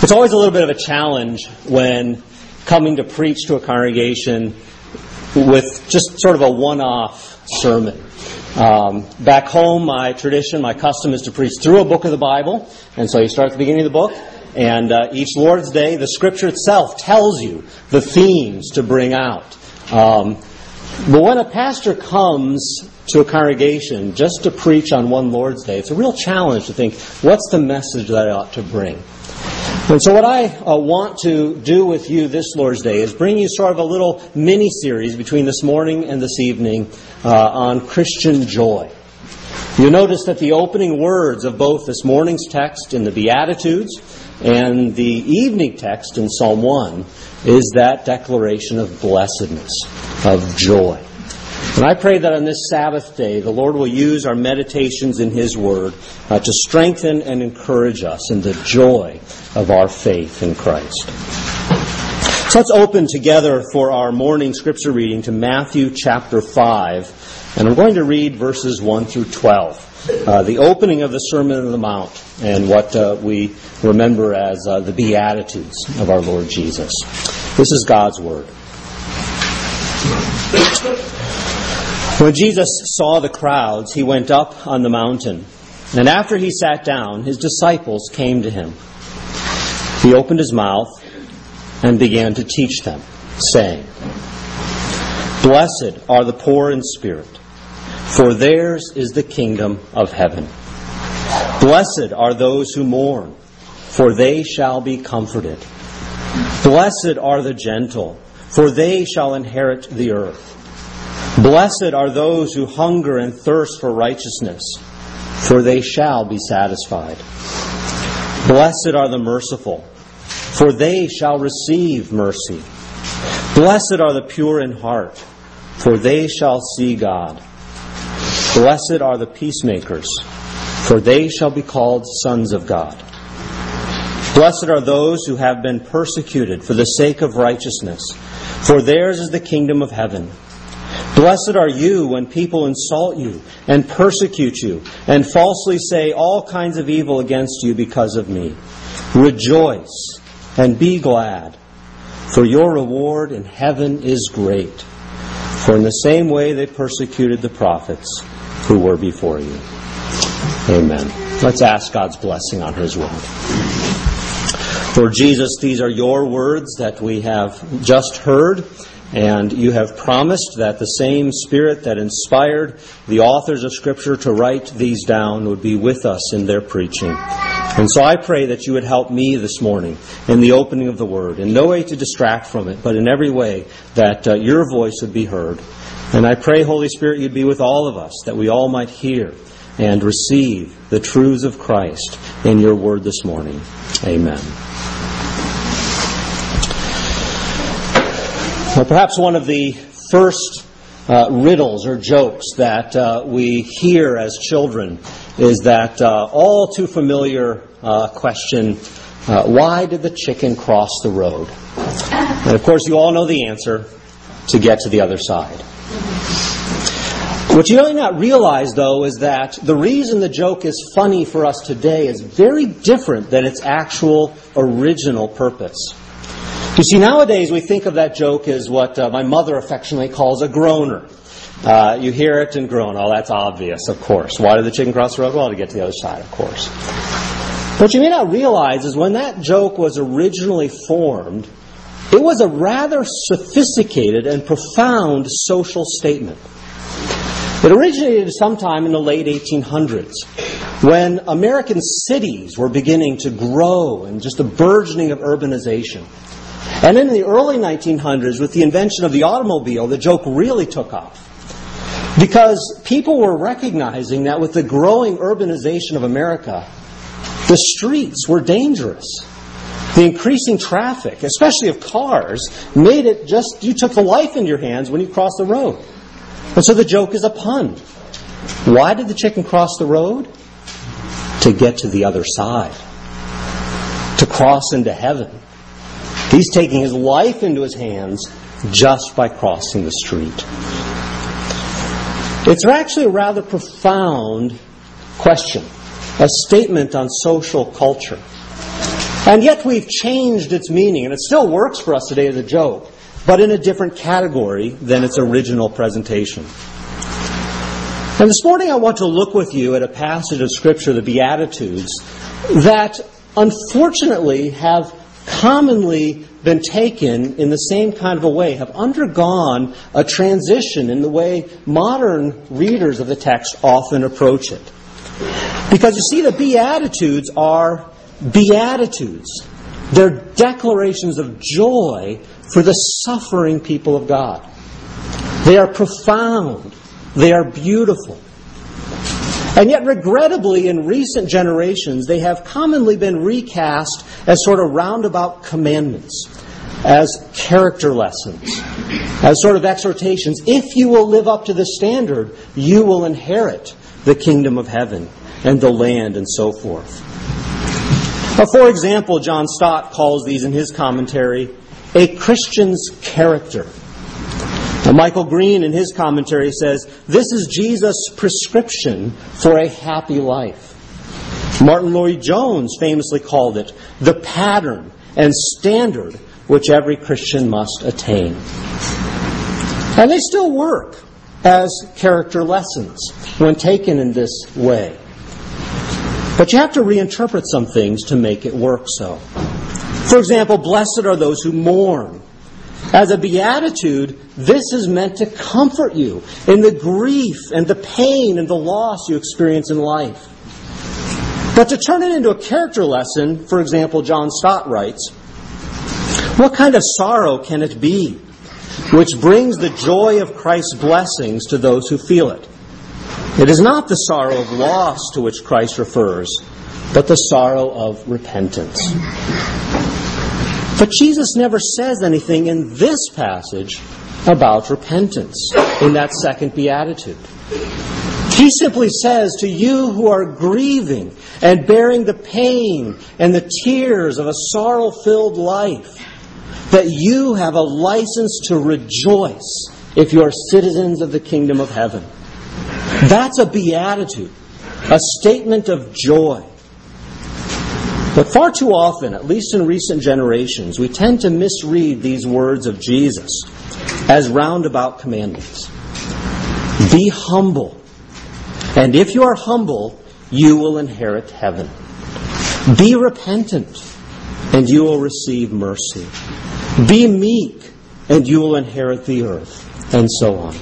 It's always a little bit of a challenge when coming to preach to a congregation with just sort of a one-off sermon. Back home, my custom is to preach through a book of the Bible. And so you start at the beginning of the book, and each Lord's Day, the Scripture itself tells you the themes to bring out. But when a pastor comes to a congregation just to preach on one Lord's Day, it's a real challenge to think, what's the message that I ought to bring? And so what I want to do with you this Lord's Day is bring you sort of a little mini-series between this morning and this evening on Christian joy. You'll notice that the opening words of both this morning's text in the Beatitudes and the evening text in Psalm 1 is that declaration of blessedness, of joy. And I pray that on this Sabbath day, the Lord will use our meditations in His Word to strengthen and encourage us in the joy of our faith in Christ. So let's open together for our morning Scripture reading to Matthew chapter 5. And I'm going to read verses 1 through 12. The opening of the Sermon on the Mount and what we remember as the Beatitudes of our Lord Jesus. This is God's Word. When Jesus saw the crowds, He went up on the mountain. And after He sat down, His disciples came to Him. He opened His mouth and began to teach them, saying, "Blessed are the poor in spirit, for theirs is the kingdom of heaven. Blessed are those who mourn, for they shall be comforted. Blessed are the gentle, for they shall inherit the earth. Blessed are those who hunger and thirst for righteousness, for they shall be satisfied. Blessed are the merciful, for they shall receive mercy. Blessed are the pure in heart, for they shall see God. Blessed are the peacemakers, for they shall be called sons of God. Blessed are those who have been persecuted for the sake of righteousness, for theirs is the kingdom of heaven. Blessed are you when people insult you and persecute you and falsely say all kinds of evil against you because of me. Rejoice and be glad, for your reward in heaven is great. For in the same way they persecuted the prophets who were before you." Amen. Let's ask God's blessing on His word. Lord Jesus, these are your words that we have just heard. And you have promised that the same Spirit that inspired the authors of Scripture to write these down would be with us in their preaching. And so I pray that you would help me this morning in the opening of the Word, in no way to distract from it, but in every way that your voice would be heard. And I pray, Holy Spirit, you'd be with all of us, that we all might hear and receive the truths of Christ in your Word this morning. Amen. Well, perhaps one of the first riddles or jokes that we hear as children is that all too familiar question, why did the chicken cross the road? And of course you all know the answer, to get to the other side. What you may not realize, though, is that the reason the joke is funny for us today is very different than its actual original purpose. You see, nowadays we think of that joke as what my mother affectionately calls a groaner. You hear it and groan. Oh, that's obvious, of course. Why did the chicken cross the road? Well, to get to the other side, of course. What you may not realize is when that joke was originally formed, it was a rather sophisticated and profound social statement. It originated sometime in the late 1800s, when American cities were beginning to grow and just a burgeoning of urbanization. And in the early 1900s, with the invention of the automobile, the joke really took off. Because people were recognizing that with the growing urbanization of America, the streets were dangerous. The increasing traffic, especially of cars, made it just, you took the life into your hands when you crossed the road. And so the joke is a pun. Why did the chicken cross the road? To get to the other side. To cross into heaven. He's taking his life into his hands just by crossing the street. It's actually a rather profound question, a statement on social culture. And yet we've changed its meaning, and it still works for us today as a joke, but in a different category than its original presentation. And this morning I want to look with you at a passage of Scripture, the Beatitudes, that unfortunately have commonly been taken in the same kind of a way, have undergone a transition in the way modern readers of the text often approach it. Because you see, the Beatitudes are beatitudes. They're declarations of joy for the suffering people of God. They are profound. They are beautiful. And yet, regrettably, in recent generations, they have commonly been recast as sort of roundabout commandments, as character lessons, as sort of exhortations. If you will live up to this standard, you will inherit the kingdom of heaven and the land and so forth. For example, John Stott calls these in his commentary a Christian's character. Michael Green in his commentary says, this is Jesus' prescription for a happy life. Martin Lloyd-Jones famously called it the pattern and standard which every Christian must attain. And they still work as character lessons when taken in this way. But you have to reinterpret some things to make it work so. For example, blessed are those who mourn. As a beatitude, this is meant to comfort you in the grief and the pain and the loss you experience in life. But to turn it into a character lesson, for example, John Stott writes, what kind of sorrow can it be which brings the joy of Christ's blessings to those who feel it? It is not the sorrow of loss to which Christ refers, but the sorrow of repentance. But Jesus never says anything in this passage about repentance in that second beatitude. He simply says to you who are grieving and bearing the pain and the tears of a sorrow-filled life, that you have a license to rejoice if you are citizens of the kingdom of heaven. That's a beatitude, a statement of joy. But far too often, at least in recent generations, we tend to misread these words of Jesus as roundabout commandments. Be humble. And if you are humble, you will inherit heaven. Be repentant, and you will receive mercy. Be meek, and you will inherit the earth, and so on.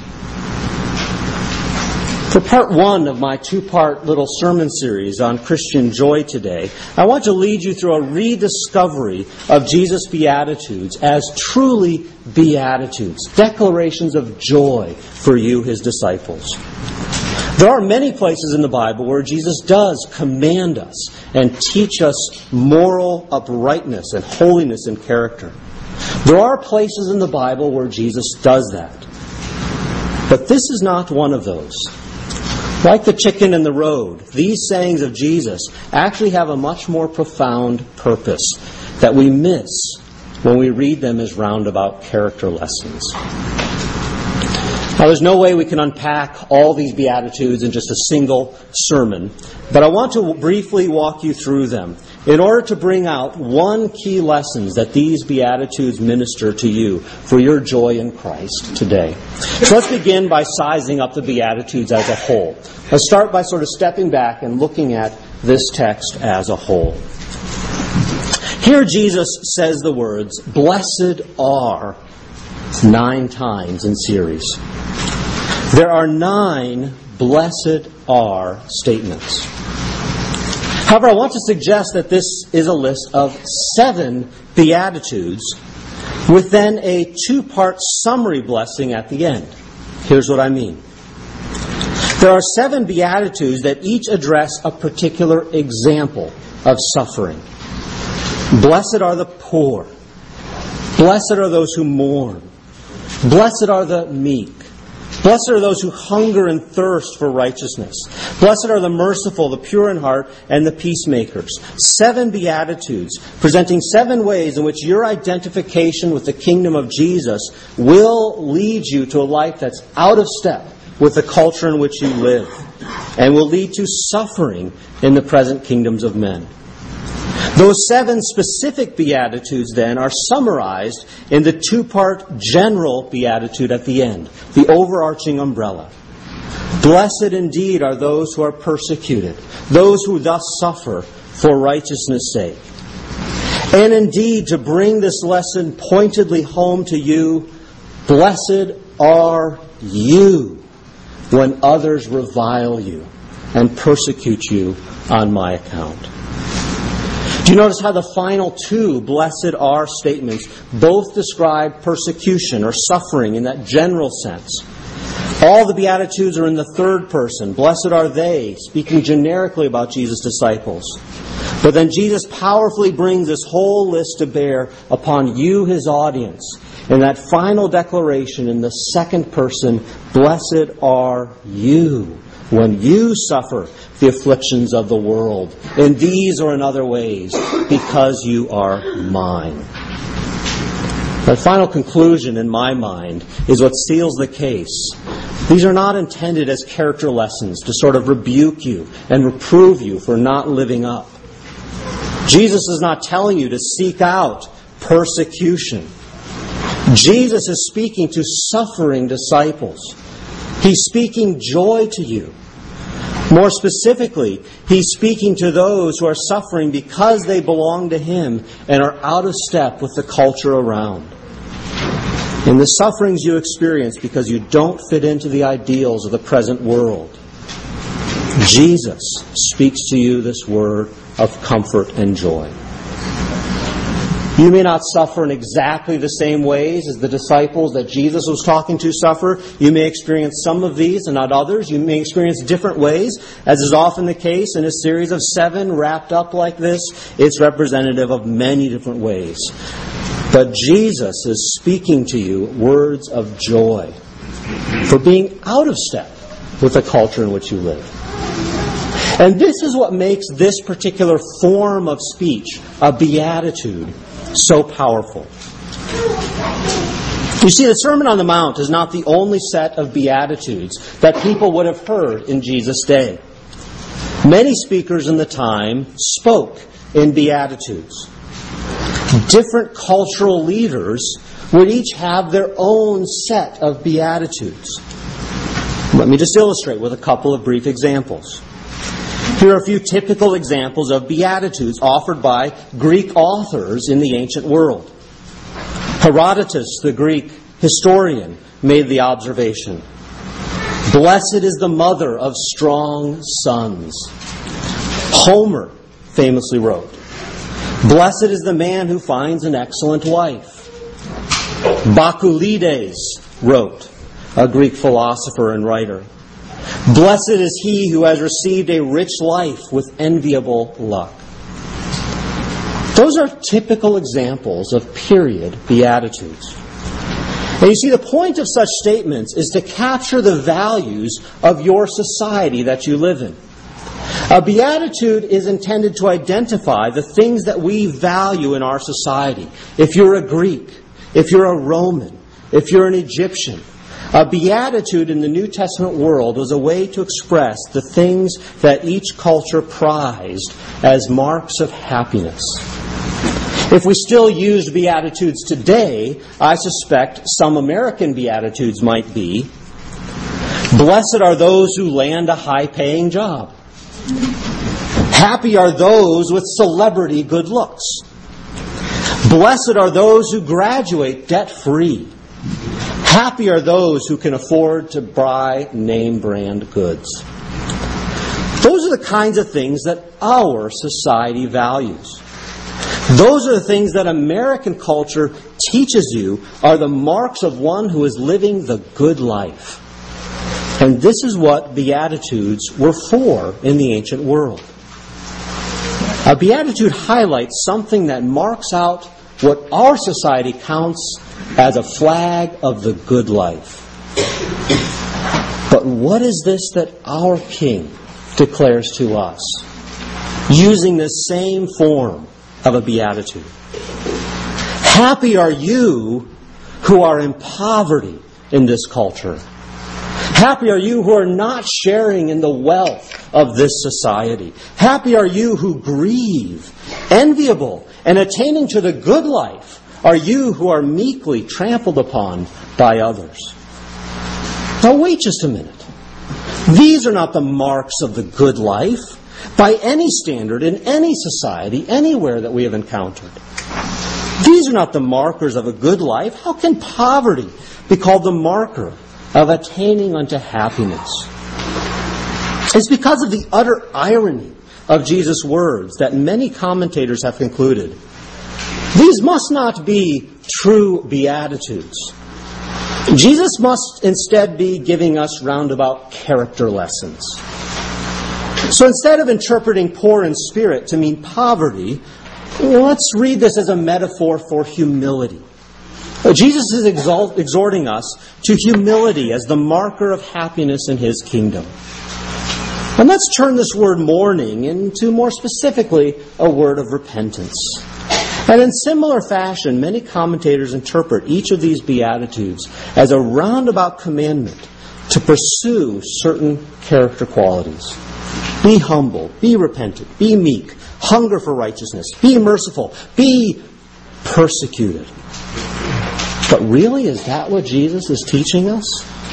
For part one of my two-part little sermon series on Christian joy today, I want to lead you through a rediscovery of Jesus' Beatitudes as truly Beatitudes, declarations of joy for you, His disciples. There are many places in the Bible where Jesus does command us and teach us moral uprightness and holiness and character. There are places in the Bible where Jesus does that. But this is not one of those. Like the chicken and the road, these sayings of Jesus actually have a much more profound purpose that we miss when we read them as roundabout character lessons. Now, there's no way we can unpack all these Beatitudes in just a single sermon, but I want to briefly walk you through them in order to bring out one key lesson that these Beatitudes minister to you for your joy in Christ today. So let's begin by sizing up the Beatitudes as a whole. Let's start by sort of stepping back and looking at this text as a whole. Here Jesus says the words, blessed are, 9 times in series. There are 9 blessed are statements. However, I want to suggest that this is a list of 7 Beatitudes with then a 2-part summary blessing at the end. Here's what I mean. There are 7 Beatitudes that each address a particular example of suffering. Blessed are the poor. Blessed are those who mourn. Blessed are the meek. Blessed are those who hunger and thirst for righteousness. Blessed are the merciful, the pure in heart, and the peacemakers. 7 Beatitudes, presenting 7 ways in which your identification with the kingdom of Jesus will lead you to a life that's out of step with the culture in which you live, and will lead to suffering in the present kingdoms of men. Those 7 specific Beatitudes, then, are summarized in the 2-part general Beatitude at the end, the overarching umbrella. Blessed indeed are those who are persecuted, those who thus suffer for righteousness' sake. And indeed, to bring this lesson pointedly home to you, blessed are you when others revile you and persecute you on my account. Do you notice how the final 2 blessed are statements both describe persecution or suffering in that general sense? All the Beatitudes are in the 3rd person. Blessed are they, speaking generically about Jesus' disciples. But then Jesus powerfully brings this whole list to bear upon you, His audience. In that final declaration in the 2nd person, blessed are you when you suffer the afflictions of the world, in these or in other ways, because you are mine. The final conclusion in my mind is what seals the case. These are not intended as character lessons to sort of rebuke you and reprove you for not living up. Jesus is not telling you to seek out persecution. Jesus is speaking to suffering disciples. He's speaking joy to you. More specifically, He's speaking to those who are suffering because they belong to Him and are out of step with the culture around. In the sufferings you experience because you don't fit into the ideals of the present world, Jesus speaks to you this word of comfort and joy. You may not suffer in exactly the same ways as the disciples that Jesus was talking to suffer. You may experience some of these and not others. You may experience different ways, as is often the case in a series of 7 wrapped up like this. It's representative of many different ways. But Jesus is speaking to you words of joy for being out of step with the culture in which you live. And this is what makes this particular form of speech, a beatitude, so powerful. You see, the Sermon on the Mount is not the only set of beatitudes that people would have heard in Jesus' day. Many speakers in the time spoke in beatitudes. Different cultural leaders would each have their own set of beatitudes. Let me just illustrate with a couple of brief examples. Here are a few typical examples of beatitudes offered by Greek authors in the ancient world. Herodotus, the Greek historian, made the observation, "Blessed is the mother of strong sons." Homer famously wrote, "Blessed is the man who finds an excellent wife." Bakulides wrote, a Greek philosopher and writer, "Blessed is he who has received a rich life with enviable luck." Those are typical examples of period beatitudes. And you see, the point of such statements is to capture the values of your society that you live in. A beatitude is intended to identify the things that we value in our society. If you're a Greek, if you're a Roman, if you're an Egyptian, a beatitude in the New Testament world was a way to express the things that each culture prized as marks of happiness. If we still used beatitudes today, I suspect some American beatitudes might be, "Blessed are those who land a high-paying job." "Happy are those with celebrity good looks." "Blessed are those who graduate debt-free." "Happy are those who can afford to buy name-brand goods." Those are the kinds of things that our society values. Those are the things that American culture teaches you are the marks of one who is living the good life. And this is what beatitudes were for in the ancient world. A beatitude highlights something that marks out what our society counts as a flag of the good life. But what is this that our King declares to us, using this same form of a beatitude? "Happy are you who are in poverty in this culture. Happy are you who are not sharing in the wealth of this society. Happy are you who grieve. Enviable and attaining to the good life are you who are meekly trampled upon by others. Now wait just a minute. These are not the marks of the good life by any standard in any society, anywhere that we have encountered. These are not the markers of a good life. How can poverty be called the marker of attaining unto happiness? It's because of the utter irony of Jesus' words that many commentators have concluded. These must not be true beatitudes. Jesus must instead be giving us roundabout character lessons. So instead of interpreting poor in spirit to mean poverty, let's read this as a metaphor for humility. Jesus is exhorting us to humility as the marker of happiness in His kingdom. And let's turn this word mourning into more specifically a word of repentance. And in similar fashion, many commentators interpret each of these Beatitudes as a roundabout commandment to pursue certain character qualities. Be humble, be repentant, be meek, hunger for righteousness, be merciful, be persecuted. But really, is that what Jesus is teaching us?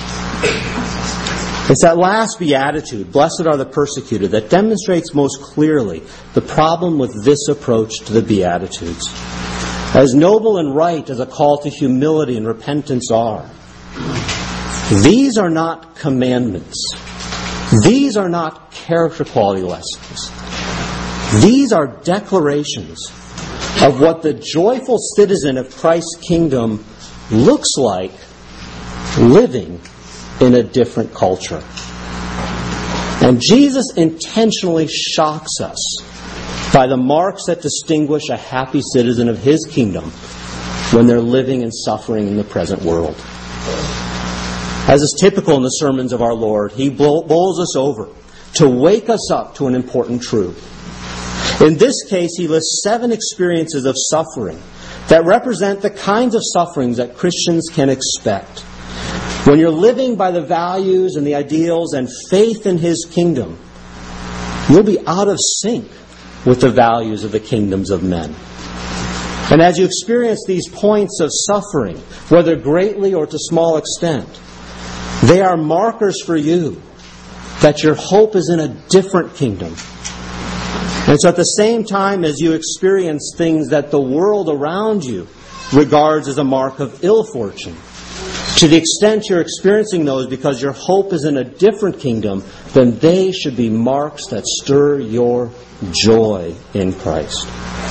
It's that last beatitude, blessed are the persecuted, that demonstrates most clearly the problem with this approach to the Beatitudes. As noble and right as a call to humility and repentance are, these are not commandments. These are not character quality lessons. These are declarations of what the joyful citizen of Christ's kingdom looks like living in a different culture. And Jesus intentionally shocks us by the marks that distinguish a happy citizen of His kingdom when they're living and suffering in the present world. As is typical in the sermons of our Lord, He bowls us over to wake us up to an important truth. In this case, He lists 7 experiences of suffering that represent the kinds of sufferings that Christians can expect. When you're living by the values and the ideals and faith in His kingdom, you'll be out of sync with the values of the kingdoms of men. And as you experience these points of suffering, whether greatly or to small extent, they are markers for you that your hope is in a different kingdom. And so at the same time as you experience things that the world around you regards as a mark of ill fortune, to the extent you're experiencing those because your hope is in a different kingdom, then they should be marks that stir your joy in Christ.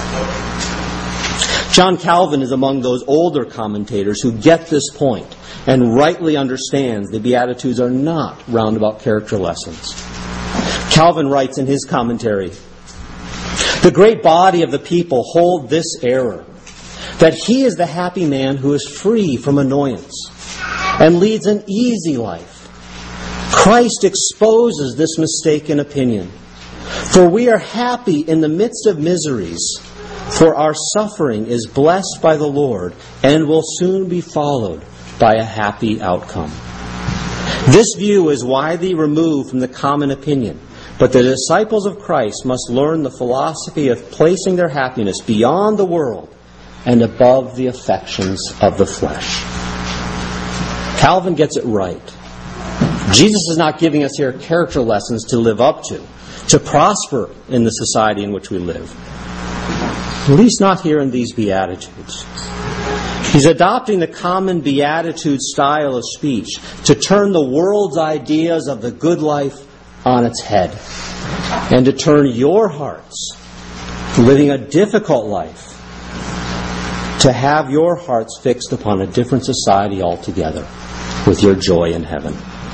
John Calvin is among those older commentators who get this point and rightly understands the Beatitudes are not roundabout character lessons. Calvin writes in his commentary, "The great body of the people hold this error, that he is the happy man who is free from annoyance and leads an easy life. Christ exposes this mistaken opinion. For we are happy in the midst of miseries, for our suffering is blessed by the Lord and will soon be followed by a happy outcome." This view is widely removed from the common opinion, but the disciples of Christ must learn the philosophy of placing their happiness beyond the world and above the affections of the flesh. Calvin gets it right. Jesus is not giving us here character lessons to live up to prosper in the society in which we live. At least not here in these Beatitudes. He's adopting the common Beatitude style of speech to turn the world's ideas of the good life on its head and to turn your hearts, living a difficult life, to have your hearts fixed upon a different society altogether with your joy in heaven.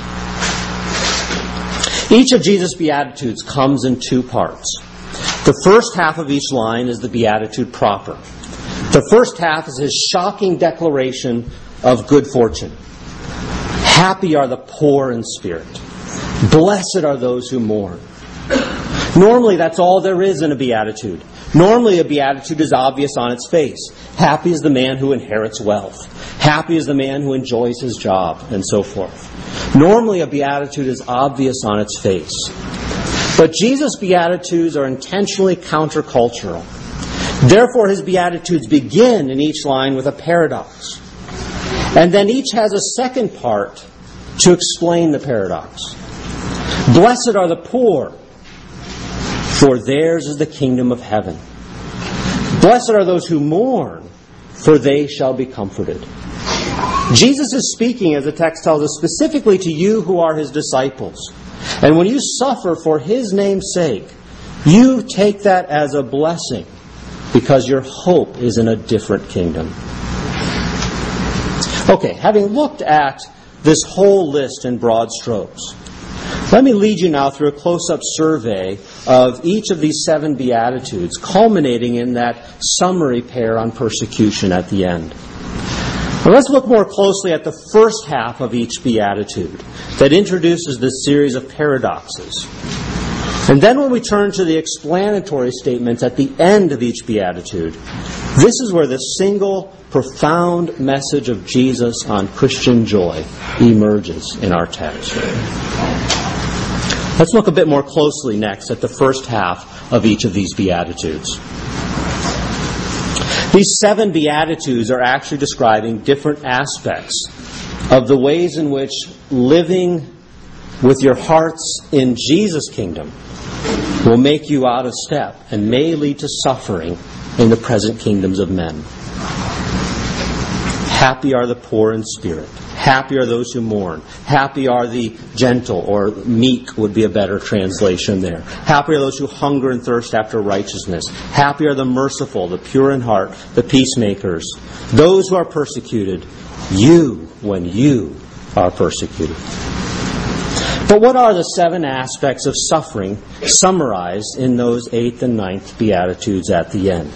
Each of Jesus' Beatitudes comes in 2 parts. The first half of each line is the Beatitude proper. The first half is His shocking declaration of good fortune. Happy are the poor in spirit. Blessed are those who mourn. Normally, that's all there is in a Beatitude. Normally, a beatitude is obvious on its face. Happy is the man who inherits wealth. Happy is the man who enjoys his job, and so forth. Normally, a beatitude is obvious on its face. But Jesus' beatitudes are intentionally countercultural. Therefore, his beatitudes begin in each line with a paradox. And then each has a second part to explain the paradox. Blessed are the poor, for theirs is the kingdom of heaven. Blessed are those who mourn, for they shall be comforted. Jesus is speaking, as the text tells us, specifically to you who are his disciples. And when you suffer for his name's sake, you take that as a blessing, because your hope is in a different kingdom. Okay, having looked at this whole list in broad strokes, let me lead you now through a close-up survey of each of these 7 Beatitudes, culminating in that summary pair on persecution at the end. Now let's look more closely at the first half of each Beatitude that introduces this series of paradoxes. And then when we turn to the explanatory statements at the end of each Beatitude, this is where the single profound message of Jesus on Christian joy emerges in our text. Let's look a bit more closely next at the first half of each of these Beatitudes. These 7 Beatitudes are actually describing different aspects of the ways in which living with your hearts in Jesus' kingdom will make you out of step and may lead to suffering in the present kingdoms of men. Happy are the poor in spirit. Happy are those who mourn. Happy are the gentle, or meek would be a better translation there. Happy are those who hunger and thirst after righteousness. Happy are the merciful, the pure in heart, the peacemakers. Those who are persecuted, when you are persecuted. But what are the 7 aspects of suffering summarized in those 8th and 9th Beatitudes at the end?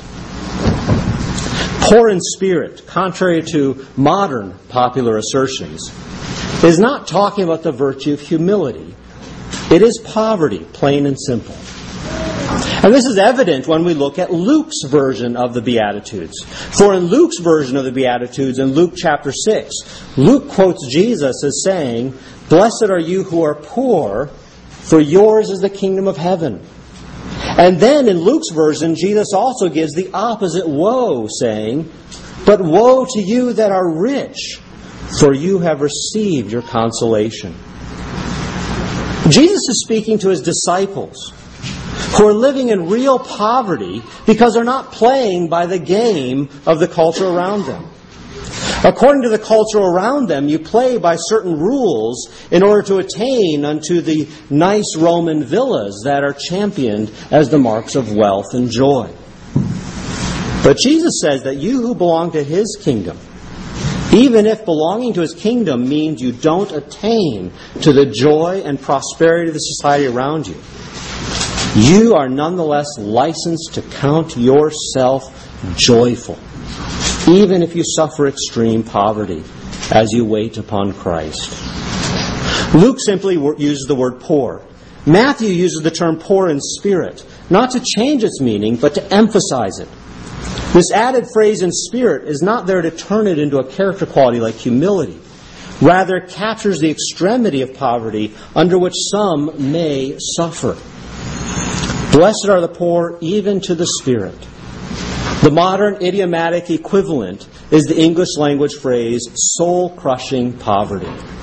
Poor in spirit, contrary to modern popular assertions, is not talking about the virtue of humility. It is poverty, plain and simple. And this is evident when we look at Luke's version of the Beatitudes. For in Luke's version of the Beatitudes, in Luke chapter 6, Luke quotes Jesus as saying, "Blessed are you who are poor, for yours is the kingdom of heaven." And then in Luke's version, Jesus also gives the opposite woe, saying, "But woe to you that are rich, for you have received your consolation." Jesus is speaking to his disciples who are living in real poverty because they're not playing by the game of the culture around them. According to the culture around them, you play by certain rules in order to attain unto the nice Roman villas that are championed as the marks of wealth and joy. But Jesus says that you who belong to his kingdom, even if belonging to his kingdom means you don't attain to the joy and prosperity of the society around you, you are nonetheless licensed to count yourself joyful, even if you suffer extreme poverty as you wait upon Christ. Luke simply uses the word poor. Matthew uses the term poor in spirit, not to change its meaning, but to emphasize it. This added phrase in spirit is not there to turn it into a character quality like humility. Rather, it captures the extremity of poverty under which some may suffer. Blessed are the poor even to the spirit. The modern idiomatic equivalent is the English language phrase, soul-crushing poverty.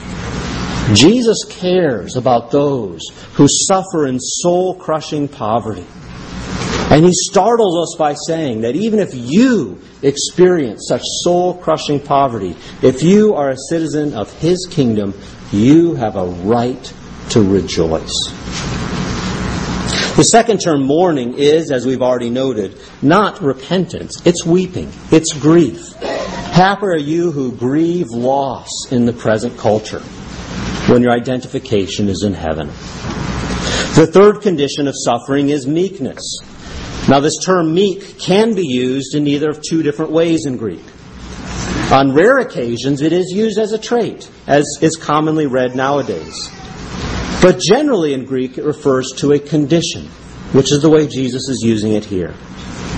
Jesus cares about those who suffer in soul-crushing poverty. And he startles us by saying that even if you experience such soul-crushing poverty, if you are a citizen of his kingdom, you have a right to rejoice. The second term, mourning, is, as we've already noted, not repentance. It's weeping. It's grief. Happy are you who grieve loss in the present culture when your identification is in heaven. The third condition of suffering is meekness. Now, this term meek can be used in either of 2 different ways in Greek. On rare occasions, it is used as a trait, as is commonly read nowadays. But generally in Greek, it refers to a condition, which is the way Jesus is using it here.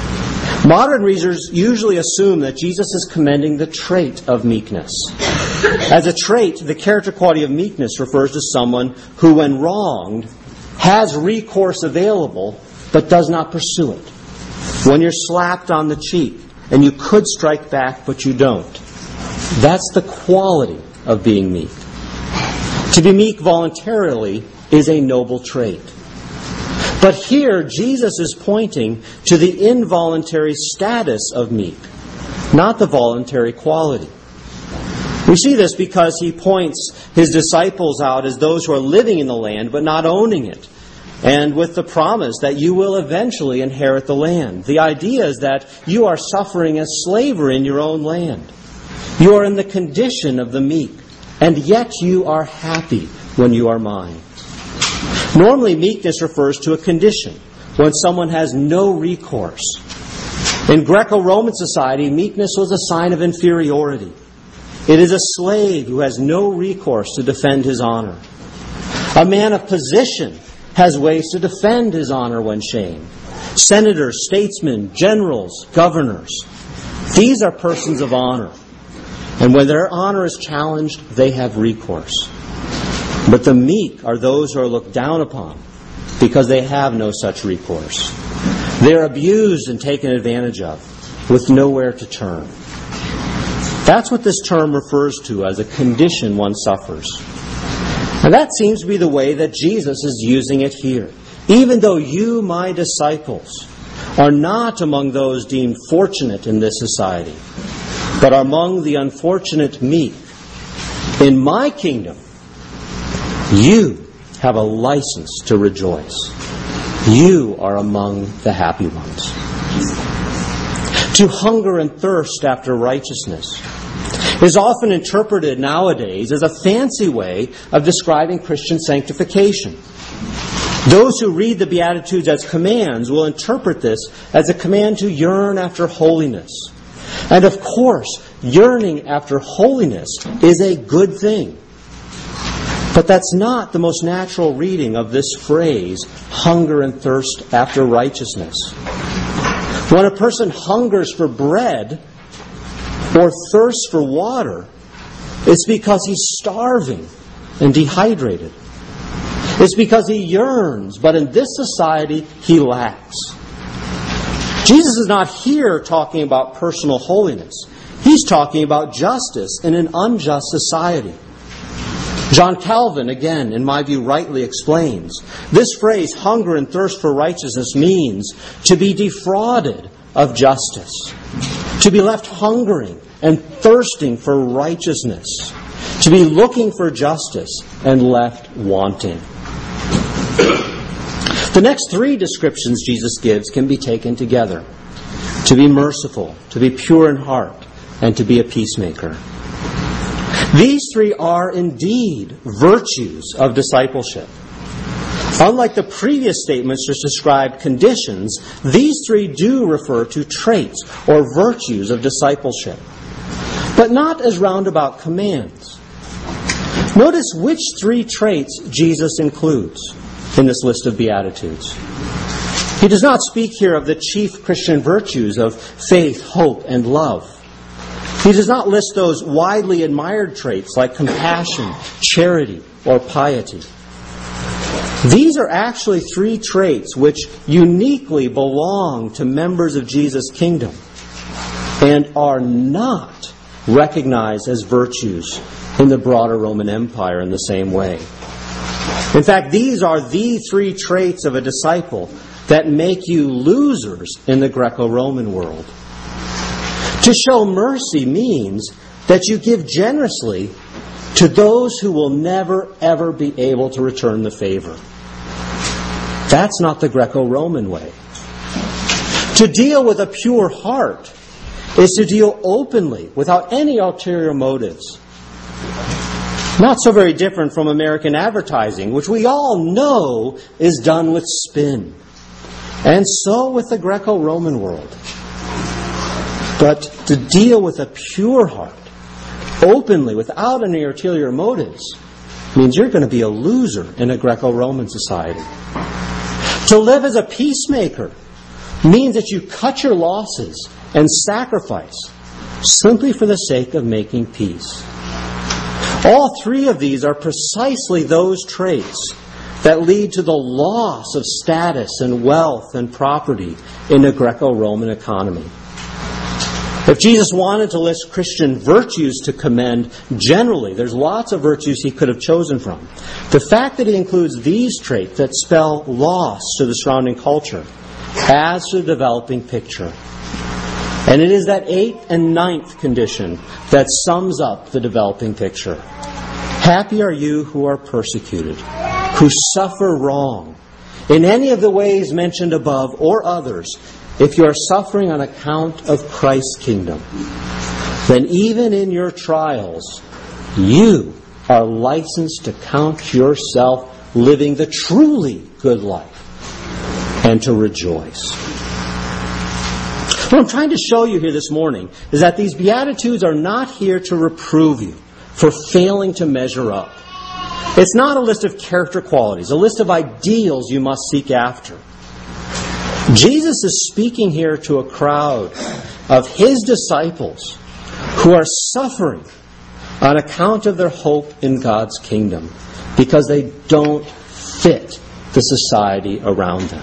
Modern readers usually assume that Jesus is commending the trait of meekness. As a trait, the character quality of meekness refers to someone who, when wronged, has recourse available, but does not pursue it. When you're slapped on the cheek, and you could strike back, but you don't. That's the quality of being meek. To be meek voluntarily is a noble trait. But here, Jesus is pointing to the involuntary status of meek, not the voluntary quality. We see this because he points his disciples out as those who are living in the land but not owning it, and with the promise that you will eventually inherit the land. The idea is that you are suffering as slavery in your own land. You are in the condition of the meek, and yet you are happy when you are mine. Normally, meekness refers to a condition, when someone has no recourse. In Greco-Roman society, meekness was a sign of inferiority. It is a slave who has no recourse to defend his honor. A man of position has ways to defend his honor when shamed. Senators, statesmen, generals, governors. These are persons of honor. And when their honor is challenged, they have recourse. But the meek are those who are looked down upon because they have no such recourse. They are abused and taken advantage of with nowhere to turn. That's what this term refers to as a condition one suffers. And that seems to be the way that Jesus is using it here. Even though you, my disciples, are not among those deemed fortunate in this society, but are among the unfortunate meek, in my kingdom, you have a license to rejoice. You are among the happy ones. To hunger and thirst after righteousness is often interpreted nowadays as a fancy way of describing Christian sanctification. Those who read the Beatitudes as commands will interpret this as a command to yearn after holiness. And of course, yearning after holiness is a good thing. But that's not the most natural reading of this phrase, hunger and thirst after righteousness. When a person hungers for bread or thirsts for water, it's because he's starving and dehydrated. It's because he yearns, but in this society, he lacks. Jesus is not here talking about personal holiness. He's talking about justice in an unjust society. John Calvin, again, in my view, rightly explains, this phrase, hunger and thirst for righteousness, means to be defrauded of justice, to be left hungering and thirsting for righteousness, to be looking for justice and left wanting. The next three descriptions Jesus gives can be taken together: to be merciful, to be pure in heart, and to be a peacemaker. These three are indeed virtues of discipleship. Unlike the previous statements which described conditions, these three do refer to traits or virtues of discipleship, but not as roundabout commands. Notice which three traits Jesus includes in this list of Beatitudes. He does not speak here of the chief Christian virtues of faith, hope, and love. He does not list those widely admired traits like compassion, charity, or piety. These are actually three traits which uniquely belong to members of Jesus' kingdom and are not recognized as virtues in the broader Roman Empire in the same way. In fact, these are the three traits of a disciple that make you losers in the Greco-Roman world. To show mercy means that you give generously to those who will never, ever be able to return the favor. That's not the Greco-Roman way. To deal with a pure heart is to deal openly, without any ulterior motives. Not so very different from American advertising, which we all know is done with spin. And so with the Greco-Roman world. But to deal with a pure heart, openly, without any ulterior motives, means you're going to be a loser in a Greco-Roman society. To live as a peacemaker means that you cut your losses and sacrifice simply for the sake of making peace. All three of these are precisely those traits that lead to the loss of status and wealth and property in the Greco-Roman economy. If Jesus wanted to list Christian virtues to commend generally, there's lots of virtues he could have chosen from. The fact that he includes these traits that spell loss to the surrounding culture adds to the developing picture. And it is that 8th and 9th condition that sums up the developing picture. Happy are you who are persecuted, who suffer wrong, in any of the ways mentioned above or others. If you are suffering on account of Christ's kingdom, then even in your trials, you are licensed to count yourself living the truly good life and to rejoice. What I'm trying to show you here this morning is that these Beatitudes are not here to reprove you for failing to measure up. It's not a list of character qualities, a list of ideals you must seek after. Jesus is speaking here to a crowd of His disciples who are suffering on account of their hope in God's kingdom because they don't fit the society around them.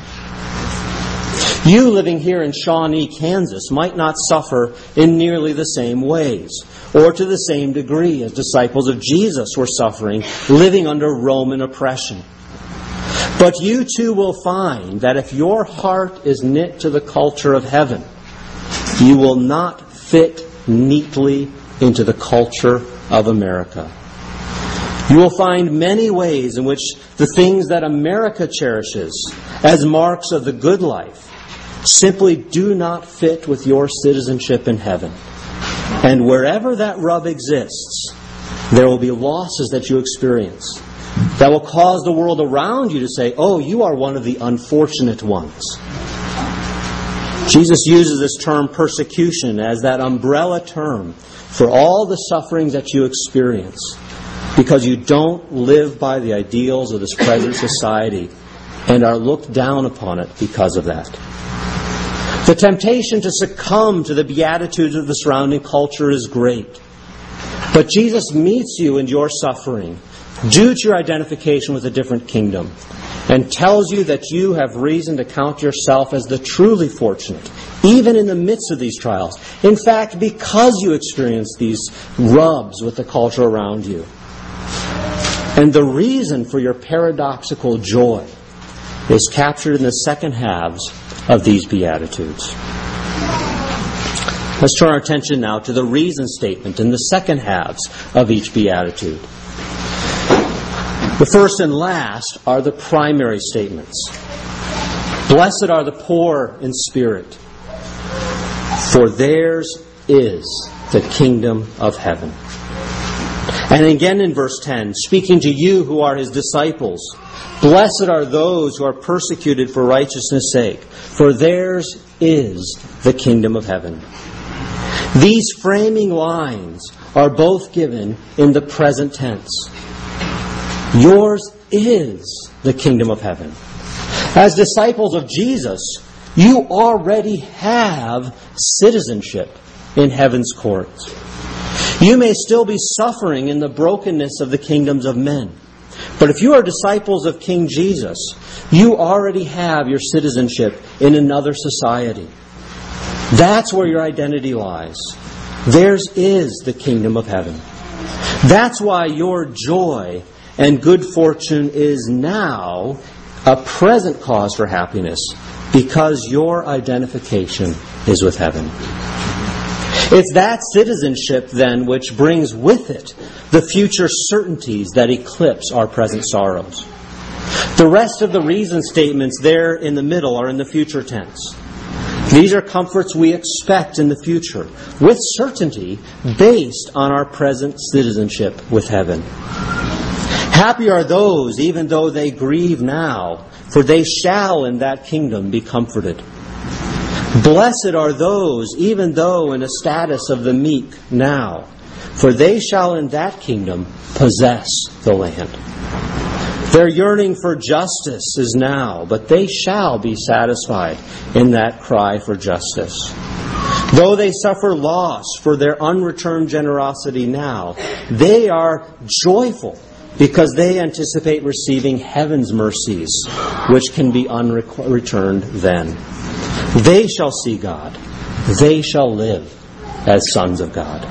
You living here in Shawnee, Kansas, might not suffer in nearly the same ways or to the same degree as disciples of Jesus were suffering, living under Roman oppression. But you too will find that if your heart is knit to the culture of heaven, you will not fit neatly into the culture of America. You will find many ways in which the things that America cherishes as marks of the good life simply do not fit with your citizenship in heaven. And wherever that rub exists, there will be losses that you experience that will cause the world around you to say, oh, you are one of the unfortunate ones. Jesus uses this term persecution as that umbrella term for all the sufferings that you experience because you don't live by the ideals of this present society and are looked down upon it because of that. The temptation to succumb to the beatitudes of the surrounding culture is great. But Jesus meets you in your suffering due to your identification with a different kingdom and tells you that you have reason to count yourself as the truly fortunate, even in the midst of these trials. In fact, because you experience these rubs with the culture around you. And the reason for your paradoxical joy is captured in the second halves of these Beatitudes. Let's turn our attention now to the reason statement in the second halves of each Beatitude. The first and last are the primary statements. Blessed are the poor in spirit, for theirs is the kingdom of heaven. And again in verse 10, speaking to you who are His disciples, blessed are those who are persecuted for righteousness' sake, for theirs is the kingdom of heaven. These framing lines are both given in the present tense. Yours is the kingdom of heaven. As disciples of Jesus, you already have citizenship in heaven's courts. You may still be suffering in the brokenness of the kingdoms of men. But if you are disciples of King Jesus, you already have your citizenship in another society. That's where your identity lies. Theirs is the kingdom of heaven. That's why your joy and good fortune is now a present cause for happiness, because your identification is with heaven. It's that citizenship, then, which brings with it the future certainties that eclipse our present sorrows. The rest of the reason statements there in the middle are in the future tense. These are comforts we expect in the future, with certainty based on our present citizenship with heaven. Happy are those, even though they grieve now, for they shall in that kingdom be comforted. Blessed are those, even though in a status of the meek now, for they shall in that kingdom possess the land. Their yearning for justice is now, but they shall be satisfied in that cry for justice. Though they suffer loss for their unreturned generosity now, they are joyful because they anticipate receiving heaven's mercies, which can be unreturned then. They shall see God. They shall live as sons of God.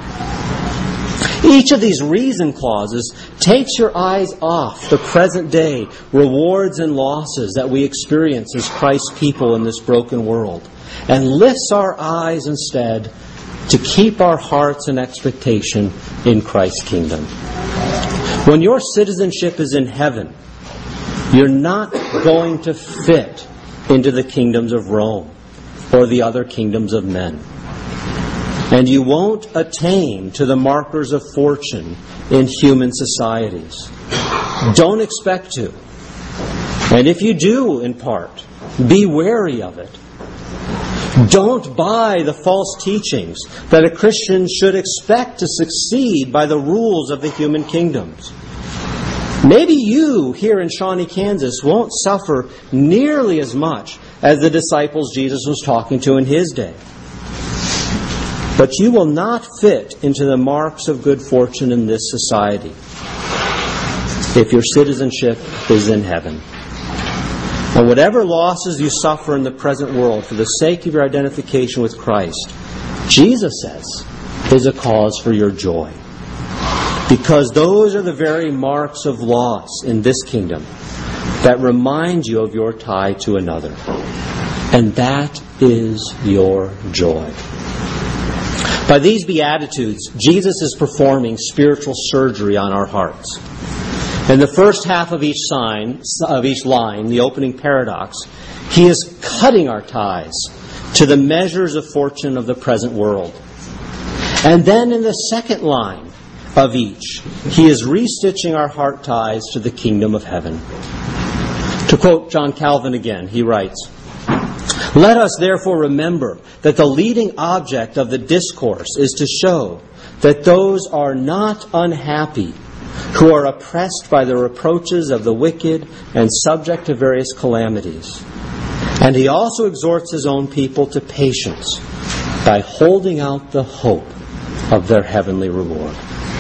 Each of these reason clauses takes your eyes off the present day rewards and losses that we experience as Christ's people in this broken world, and lifts our eyes instead to keep our hearts in expectation in Christ's kingdom. When your citizenship is in heaven, you're not going to fit into the kingdoms of Rome or the other kingdoms of men. And you won't attain to the markers of fortune in human societies. Don't expect to. And if you do, in part, be wary of it. Don't buy the false teachings that a Christian should expect to succeed by the rules of the human kingdoms. Maybe you here in Shawnee, Kansas won't suffer nearly as much as the disciples Jesus was talking to in his day. But you will not fit into the marks of good fortune in this society if your citizenship is in heaven. And whatever losses you suffer in the present world for the sake of your identification with Christ, Jesus says, is a cause for your joy. Because those are the very marks of loss in this kingdom that remind you of your tie to another. And that is your joy. By these Beatitudes, Jesus is performing spiritual surgery on our hearts. In the first half of each line, the opening paradox, he is cutting our ties to the measures of fortune of the present world. And then in the second line of each, he is restitching our heart ties to the kingdom of heaven. To quote John Calvin again, he writes, "Let us therefore remember that the leading object of the discourse is to show that those are not unhappy who are oppressed by the reproaches of the wicked and subject to various calamities. And he also exhorts his own people to patience by holding out the hope of their heavenly reward."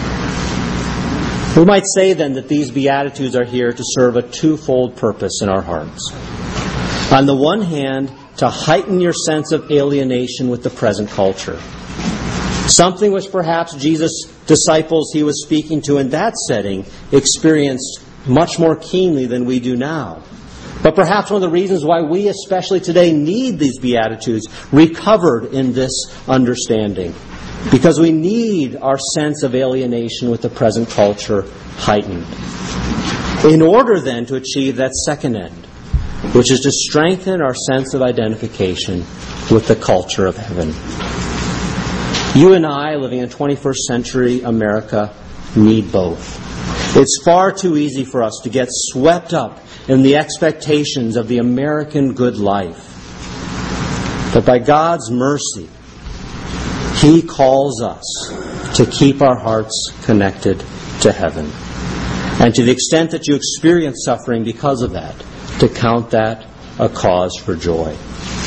We might say then that these Beatitudes are here to serve a twofold purpose in our hearts. On the one hand, to heighten your sense of alienation with the present culture. Something which perhaps Jesus' disciples he was speaking to in that setting experienced much more keenly than we do now. But perhaps one of the reasons why we especially today need these Beatitudes recovered in this understanding. Because we need our sense of alienation with the present culture heightened. In order then to achieve that second end, which is to strengthen our sense of identification with the culture of heaven. You and I, living in 21st century America, need both. It's far too easy for us to get swept up in the expectations of the American good life. But by God's mercy, He calls us to keep our hearts connected to heaven. And to the extent that you experience suffering because of that, to count that a cause for joy.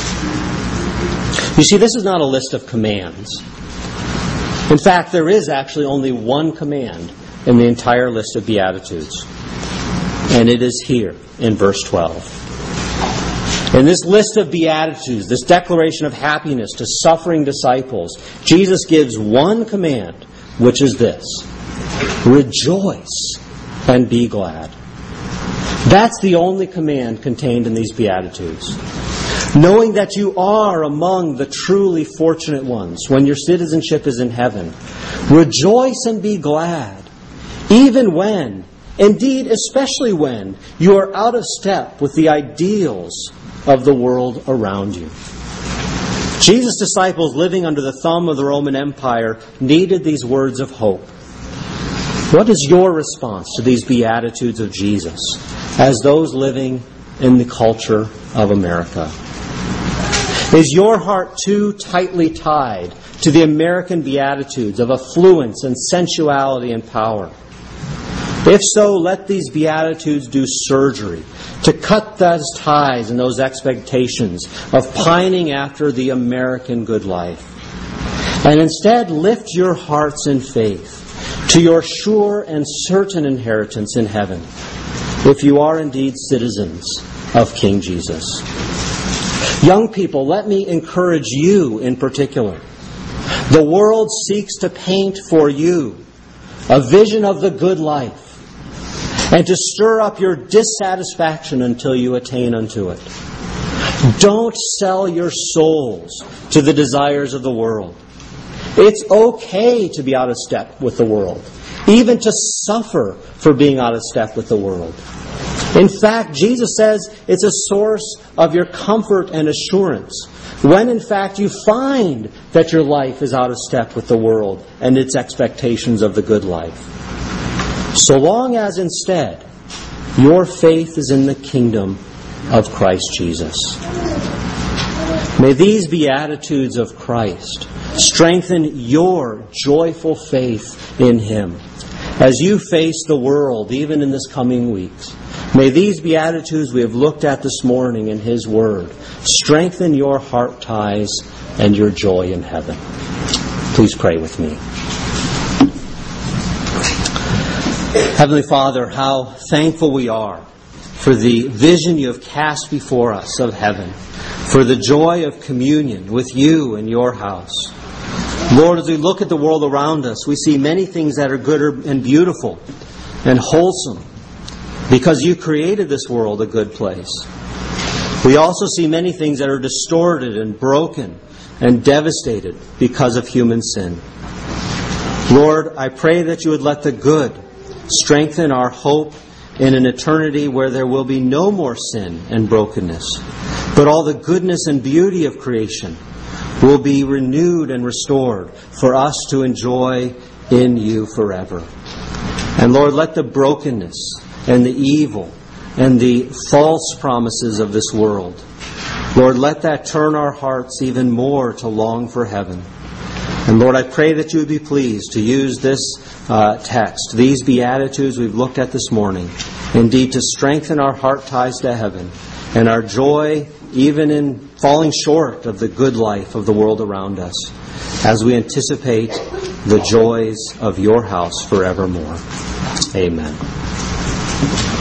You see, this is not a list of commands. In fact, there is actually only one command in the entire list of Beatitudes. And it is here in verse 12. In this list of Beatitudes, this declaration of happiness to suffering disciples, Jesus gives one command, which is this: rejoice and be glad. That's the only command contained in these Beatitudes. Knowing that you are among the truly fortunate ones when your citizenship is in heaven, rejoice and be glad, even when, indeed especially when, you are out of step with the ideals of the world around you. Jesus' disciples living under the thumb of the Roman Empire needed these words of hope. What is your response to these Beatitudes of Jesus as those living in the culture of America? Is your heart too tightly tied to the American Beatitudes of affluence and sensuality and power? If so, let these Beatitudes do surgery to cut those ties and those expectations of pining after the American good life. And instead lift your hearts in faith to your sure and certain inheritance in heaven, if you are indeed citizens of King Jesus. Young people, let me encourage you in particular. The world seeks to paint for you a vision of the good life and to stir up your dissatisfaction until you attain unto it. Don't sell your souls to the desires of the world. It's okay to be out of step with the world, even to suffer for being out of step with the world. In fact, Jesus says it's a source of your comfort and assurance when in fact you find that your life is out of step with the world and its expectations of the good life. So long as instead your faith is in the kingdom of Christ Jesus. May these Beatitudes of Christ strengthen your joyful faith in Him as you face the world, even in this coming weeks. May these Beatitudes we have looked at this morning in His Word strengthen your heart ties and your joy in heaven. Please pray with me. Heavenly Father, how thankful we are for the vision You have cast before us of heaven, for the joy of communion with You in Your house. Lord, as we look at the world around us, we see many things that are good and beautiful and wholesome, because You created this world a good place. We also see many things that are distorted and broken and devastated because of human sin. Lord, I pray that You would let the good strengthen our hope in an eternity where there will be no more sin and brokenness, but all the goodness and beauty of creation will be renewed and restored for us to enjoy in You forever. And Lord, let the brokenness and the evil and the false promises of this world, Lord, let that turn our hearts even more to long for heaven. And Lord, I pray that You would be pleased to use this text, these Beatitudes we've looked at this morning, indeed to strengthen our heart ties to heaven and our joy even in falling short of the good life of the world around us as we anticipate the joys of Your house forevermore. Amen.